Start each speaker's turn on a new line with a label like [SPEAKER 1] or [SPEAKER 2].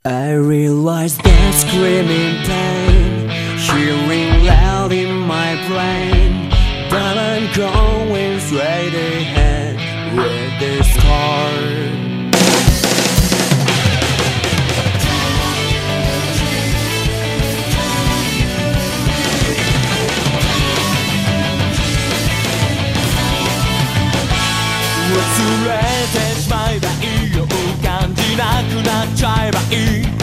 [SPEAKER 1] I realize that screaming pain, hearing loud in my brain, but I'm going straight ahead with this heart.忘れてしまえばいいよ、感じなくなっちゃえばいい。